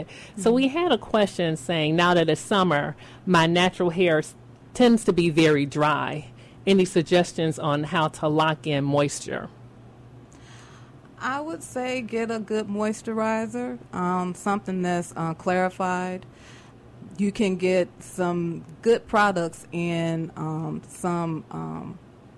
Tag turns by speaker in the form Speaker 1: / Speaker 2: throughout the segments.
Speaker 1: So we had a question saying, now that it's summer, my natural hair tends to be very dry. Any suggestions on how to lock in moisture?
Speaker 2: I would say get a good moisturizer, something that's clarified. You can get some good products in some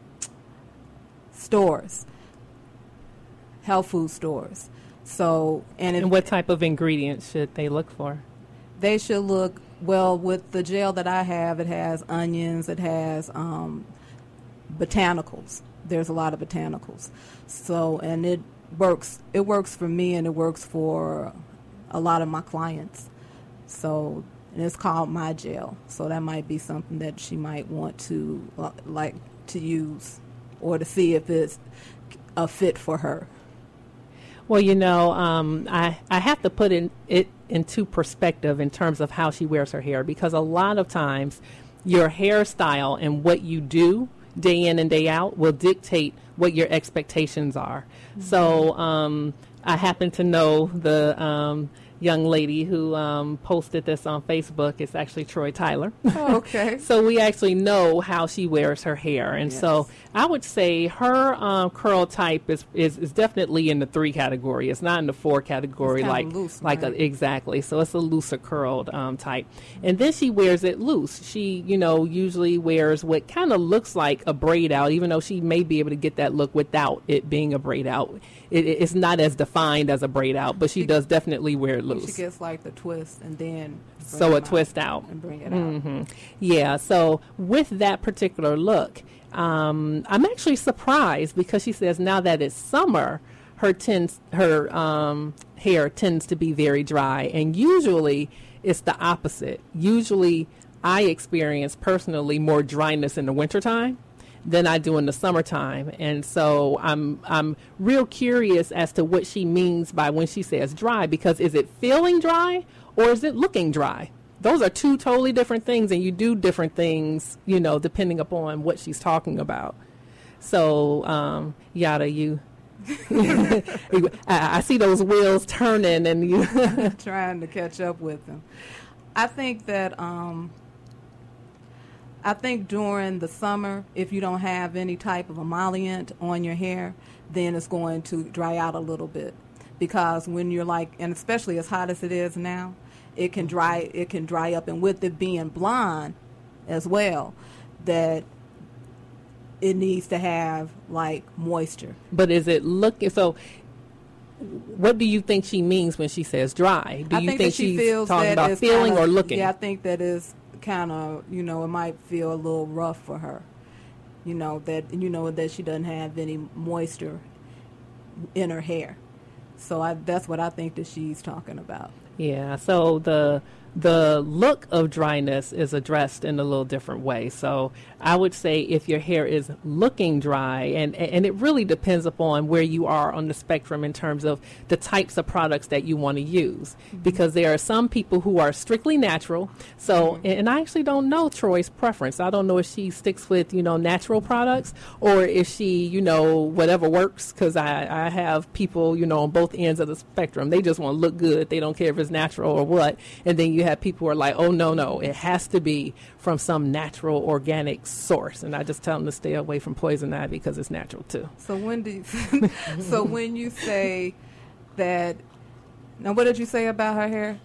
Speaker 2: stores, health food stores. So,
Speaker 1: and what type of ingredients should they look for?
Speaker 2: They should look, well, with the gel that I have, it has onions, it has botanicals. There's a lot of botanicals. So, and it works for me, and it works for a lot of my clients. So, and it's called My Gel. So that might be something that she might want to like to use, or to see if it's a fit for her.
Speaker 1: Well, I have to put it into perspective in terms of how she wears her hair, because a lot of times your hairstyle and what you do day in and day out will dictate what your expectations are. Mm-hmm. So I happen to know the young lady who posted this on Facebook. It's actually Troy Tyler.
Speaker 2: Oh, okay.
Speaker 1: So we actually know how she wears her hair. And so I would say her curl type is definitely in the 3 category. It's not in the 4 category.
Speaker 2: It's
Speaker 1: like
Speaker 2: loose,
Speaker 1: like
Speaker 2: right?
Speaker 1: Exactly. So it's a looser curled type. And then she wears it loose. She, usually wears what kind of looks like a braid out, even though she may be able to get that look without it being a braid out. It's not as defined as a braid out, but she does definitely wear it loose.
Speaker 2: She gets like the twist and then
Speaker 1: so a twist out
Speaker 2: and bring it
Speaker 1: out. Yeah. So with that particular look, I'm actually surprised, because she says now that it's summer, her hair tends to be very dry, and usually it's the opposite. Usually I experience personally more dryness in the wintertime than I do in the summertime. And so I'm real curious as to what she means by when she says dry, because is it feeling dry or is it looking dry? Those are 2 totally different things, and you do different things, depending upon what she's talking about. So, Yada, you I see those wheels turning, and you
Speaker 2: trying to catch up with them. I think that during the summer, if you don't have any type of emollient on your hair, then it's going to dry out a little bit. Because when you're and especially as hot as it is now, it can dry up. And with it being blonde as well, that it needs to have moisture.
Speaker 1: But is it looking, so what do you think she means when she says dry? Do you think she's talking about feeling or looking?
Speaker 2: Yeah, I think that is kind of, it might feel a little rough for her. That she doesn't have any moisture in her hair. So that's what I think that she's talking about.
Speaker 1: Yeah, so the look of dryness is addressed in a little different way. So I would say if your hair is looking dry, and it really depends upon where you are on the spectrum in terms of the types of products that you want to use. Mm-hmm. Because there are some people who are strictly natural. So, and I actually don't know Troy's preference. I don't know if she sticks with, natural products, or if she, whatever works. Because I have people, on both ends of the spectrum. They just want to look good. They don't care if it's natural or what. And then you have people who are like, oh, no, it has to be from some natural organic source. And I just tell them to stay away from poison ivy because it's natural too.
Speaker 2: So when you say that, now what did you say about her hair?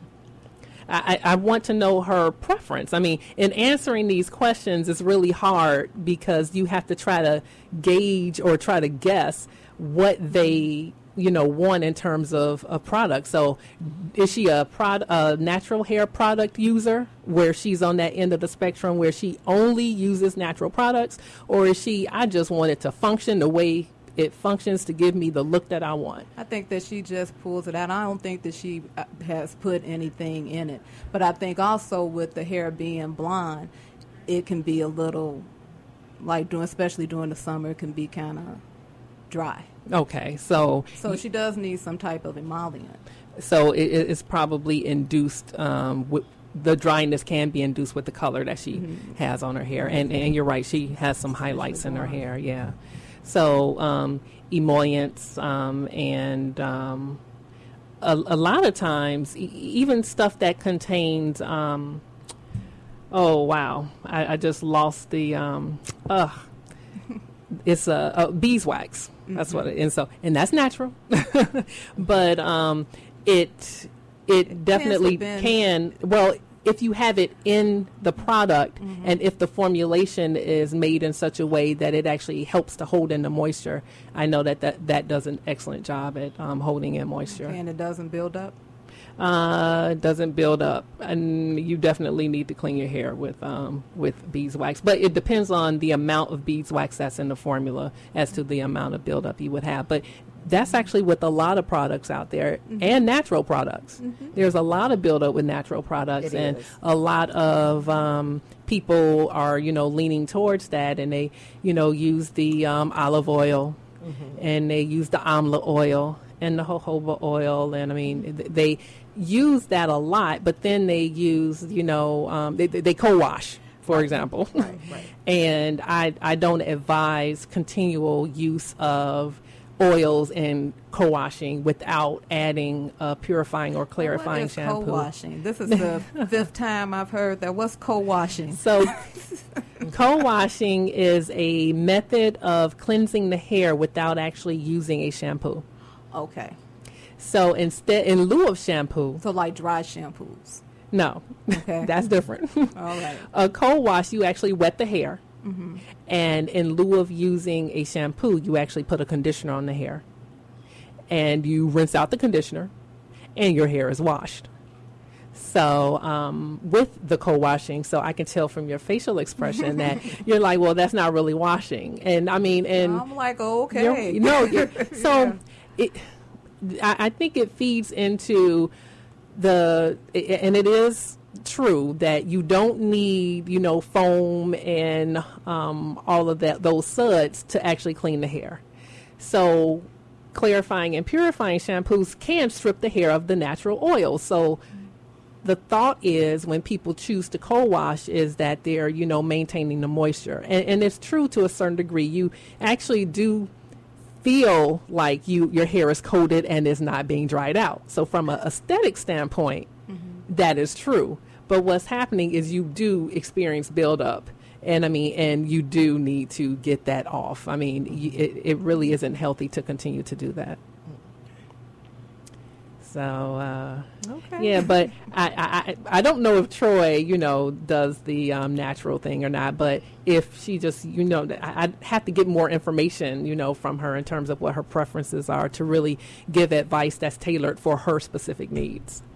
Speaker 1: I want to know her preference. I mean, in answering these questions is really hard, because you have to try to gauge or try to guess what they want in terms of a product. So is she a natural hair product user, where she's on that end of the spectrum where she only uses natural products? Or is she, I just want it to function the way it functions to give me the look that I want?
Speaker 2: I think that she just pulls it out. I don't think that she has put anything in it. But I think also with the hair being blonde, it can be a little, especially during the summer, it can be kind of dry.
Speaker 1: Okay, so
Speaker 2: she does need some type of emollient.
Speaker 1: So it's probably induced, with the dryness can be induced with the color that she has on her hair. And you're right, she has some highlights in her hair, yeah. So emollients and a lot of times, even stuff that contains, oh wow, I just lost the, it's a beeswax. That's what it is. And that's natural, but it definitely can. Well, if you have it in the product, and if the formulation is made in such a way that it actually helps to hold in the moisture, I know that does an excellent job at holding in moisture.
Speaker 2: Okay, and it doesn't build up?
Speaker 1: Doesn't build up, and you definitely need to clean your hair with beeswax. But it depends on the amount of beeswax that's in the formula as to the amount of buildup you would have. But that's actually with a lot of products out there, and natural products. There's a lot of buildup with natural products, and a lot of people are, leaning towards that, and they, use the olive oil, and they use the amla oil and the jojoba oil, and I mean they use that a lot, but then they use, they co-wash, for example.
Speaker 2: Right.
Speaker 1: And I don't advise continual use of oils and co-washing without adding purifying or clarifying
Speaker 2: what is
Speaker 1: shampoo.
Speaker 2: Co-washing? This is the fifth time I've heard that. What's co-washing?
Speaker 1: So co-washing is a method of cleansing the hair without actually using a shampoo.
Speaker 2: Okay.
Speaker 1: So instead, in lieu of shampoo.
Speaker 2: So like dry shampoos.
Speaker 1: No.
Speaker 2: Okay.
Speaker 1: That's different.
Speaker 2: All right.
Speaker 1: A co-wash, you actually wet the hair. And in lieu of using a shampoo, you actually put a conditioner on the hair. And you rinse out the conditioner, and your hair is washed. So with the co-washing, so I can tell from your facial expression that you're like, well, that's not really washing. And I mean, and
Speaker 2: I'm like, oh, okay.
Speaker 1: So I think it feeds into and it is true that you don't need, foam and all of those suds to actually clean the hair. So clarifying and purifying shampoos can strip the hair of the natural oil. So the thought is when people choose to co-wash is that they're, maintaining the moisture. And it's true to a certain degree. You actually do feel like your hair is coated and is not being dried out. So from an aesthetic standpoint, that is true. But what's happening is you do experience buildup. And you do need to get that off. I mean, it really isn't healthy to continue to do that. So,
Speaker 2: okay.
Speaker 1: Yeah, but I don't know if Troy, does the natural thing or not. But if she just, I'd have to get more information, from her in terms of what her preferences are to really give advice that's tailored for her specific needs.